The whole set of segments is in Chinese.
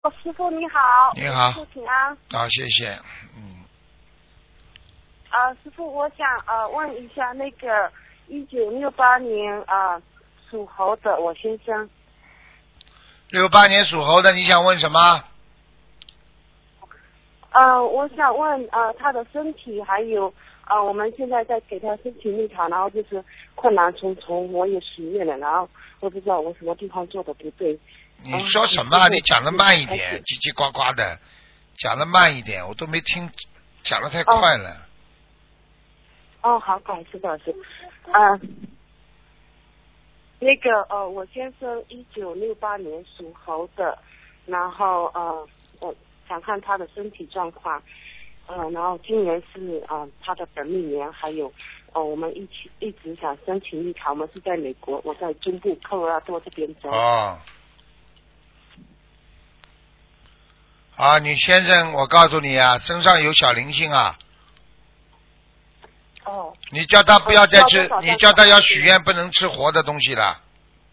师傅你好。 你好。 师傅请安。 好，谢谢。 师傅，我想问一下那个1968年属猴的我先生。 68年属猴的，你想问什么？ 我想问他的身体，还有我们现在在给他申请绿卡，然后就是困难重重，我也许愿了，然后我不知道我什么地方做的不对。 你说什么？你讲的慢一点，叽叽呱呱的，讲的慢一点，我都没听，讲的太快了。 好，不好意思，不好意思。那个我先生1968年属猴的，然后我想看他的身体状况，然后今年是他的本命年，还有我们一直想申请绿卡，我们是在美国，我在中部科罗拉多这边州。 你先生，我告诉你啊，身上有小灵性啊。你叫他不要再吃，你叫他要许愿不能吃活的东西了。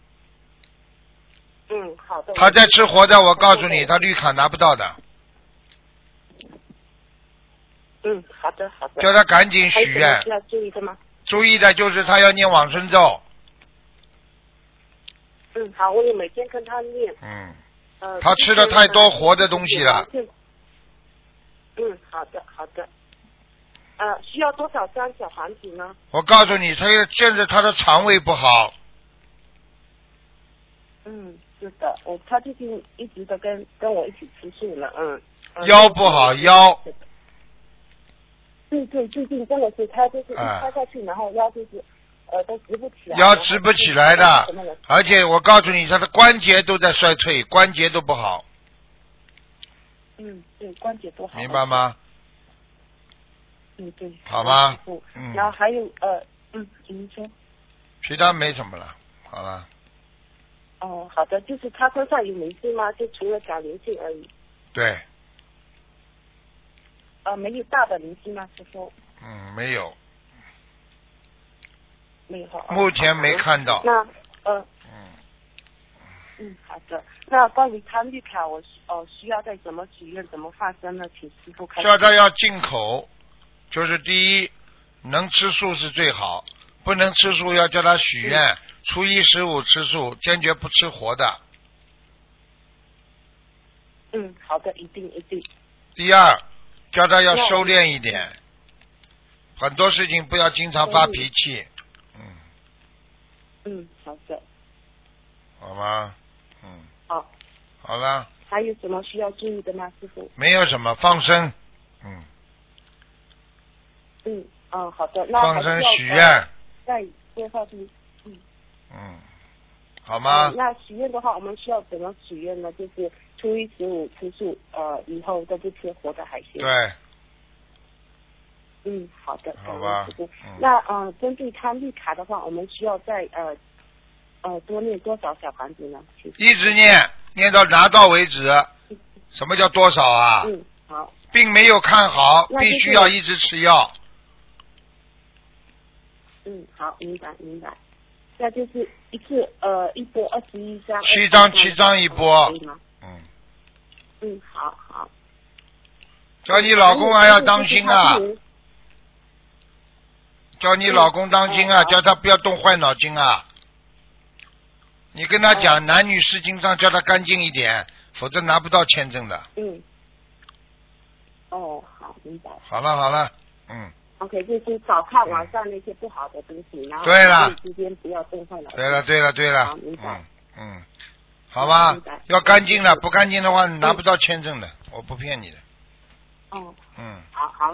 好的。 他在吃活的，我告诉你，他绿卡拿不到的。 好的。 叫他赶紧许愿。 还有什么需要注意的吗？ 注意的就是他要念往生咒。 好，我也每天跟他念。 他吃了太多活的东西了。 好的。需要多少张小房子呢？ 我告诉你，现在他的肠胃不好。 是的，他最近一直都跟我一起吃素了。 腰不好，腰。 对，最近真的是他就是一趴下去，然后腰就是都直不起来。 腰直不起来的，而且我告诉你，他的关节都在衰退，关节都不好。 对，关节都好。 明白吗？ 对。 好吗？ 然后还有您说。 其他没什么了，好了。 好的，就是他身上有灵性吗？就除了小灵性而已。 对。 没有大的灵性吗，师傅？ 没有。 没有。 目前没看到。 那好的。那关于他绿卡，我需要再怎么许愿，怎么发生呢？请师傅开始。 叫他要进口，就是第一，能吃素是最好，不能吃素要叫他许愿，初一十五吃素，坚决不吃活的。 好的，一定。 第二，叫他要收敛一点，很多事情不要经常发脾气。 好的。 好吗？ 好。 好了。 还有什么需要注意的吗，师傅？ 没有什么，放生。 好的。那放生许愿。 再多少注意？ 好吗？ 那许愿的话，我们需要怎么许愿呢？就是初一十五吃素，以后都不吃活的海鲜。 对。 好的。 好吧。 那针对他绿卡的话，我们需要再多念多少小房子呢？ 一直念到拿到为止。什么叫多少啊？ 好。 并没有看好，必须要一直吃药。 好，明白。那就是一次一波21张。 7张一波。 可以吗？好。 叫你老公还要当心啊！叫你老公当心啊！叫他不要动坏脑筋啊！你跟他讲，男女事情上叫他干净一点，否则拿不到签证的。 好，明白。 好了。 OK， 就是少看网上那些不好的东西，然后对了， 之间不要动坏脑筋。 对了。 好，明白。 好吧，要干净了，不干净的话你拿不到签证的，我不骗你的。 好。